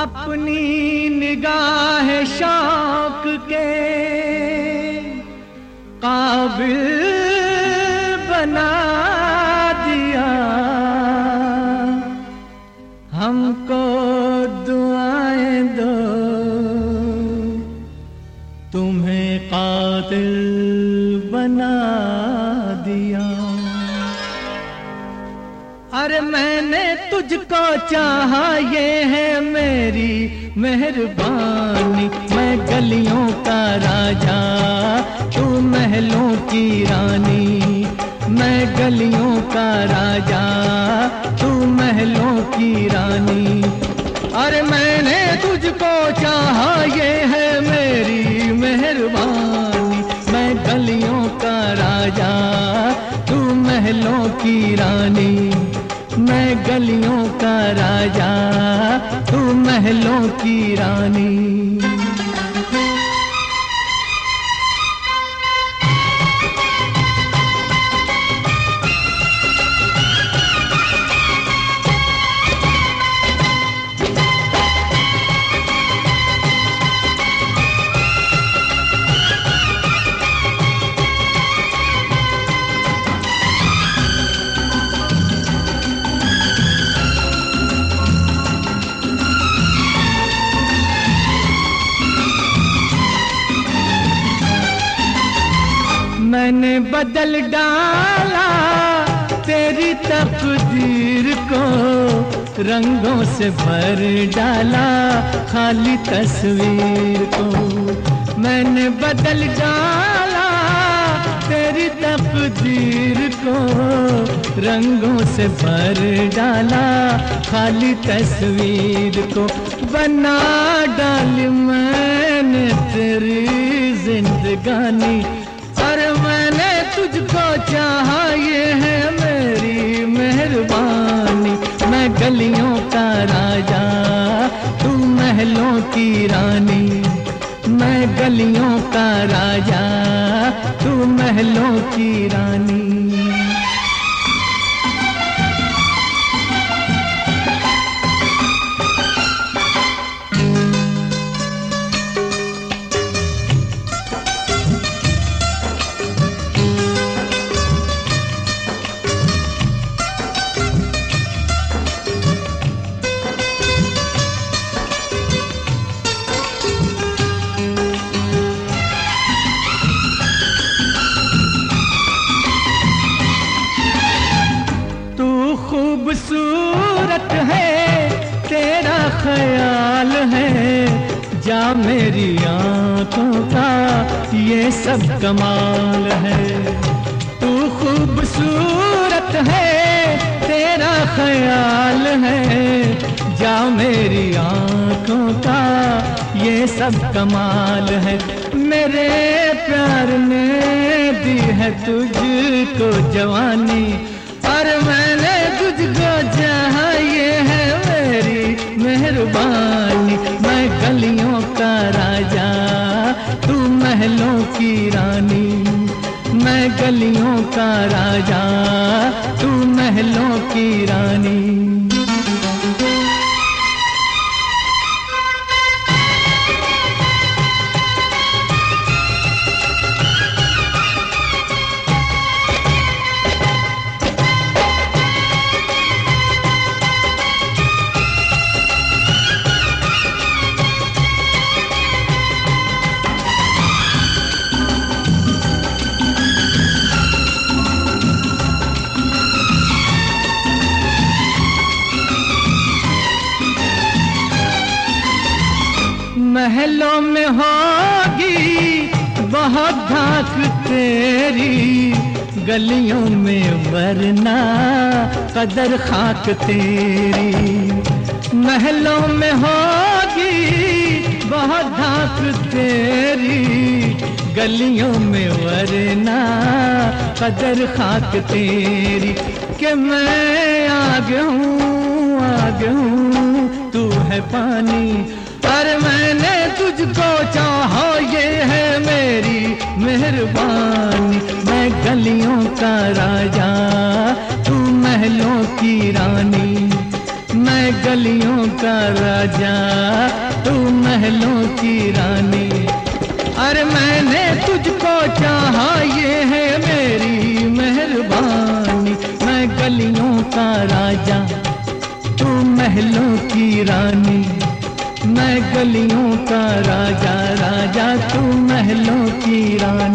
अपनी निगाह शौक के काबिल बना दिया, हमको दुआएं दो तुम्हें कातिल बना दिया। अरे मैंने तुझको चाहा ये है मेरी मेहरबानी, मैं गलियों का राजा तू महलों की रानी, मैं गलियों का राजा तू महलों की रानी। अरे मैंने तुझको चाहा ये है मेरी मेहरबानी, मैं गलियों का राजा तू महलों की रानी, मैं गलियों का राजा तू महलों की रानी। मैंने बदल डाला तेरी तकदीर को, रंगों से भर डाला खाली तस्वीर को। मैंने बदल डाला तेरी तकदीर को, रंगों से भर डाला खाली तस्वीर को। बना डाली मैंने तेरी जिंदगानी, और मैंने तुझको चाहा ये है मेरी मेहरबानी, मैं गलियों का राजा तू महलों की रानी, मैं गलियों का राजा तू महलों की रानी। खूबसूरत है तेरा ख्याल है, जा मेरी आंखों का ये सब कमाल है। तू खूबसूरत है तेरा ख्याल है, जा मेरी आंखों का ये सब कमाल है। मेरे प्यार ने दी है तुझको जवानी, और मैंने तुझको चाहा ये है मेरी मेहरबानी, मैं गलियों का राजा तू महलों की रानी, मैं गलियों का राजा तू महलों की रानी। महलों में होगी बहुत धाक तेरी, गलियों में वरना कदर खाक तेरी। महलों में होगी बहुत धाक तेरी, गलियों में वरना कदर खाक तेरी। कि मैं आगे हूँ तू है पानी, पर मैंने तुझको चाहा ये है मेरी मेहरबानी, मैं गलियों का राजा तू महलों की रानी, मैं गलियों का राजा, तू महलों की रानी। अरे मैंने तुझको चाहा, ये है मेरी मेहरबानी। मैं गलियों का राजा, तू महलों की रानी। मैं गलियों का राजा, राजा तू महलों की रानी।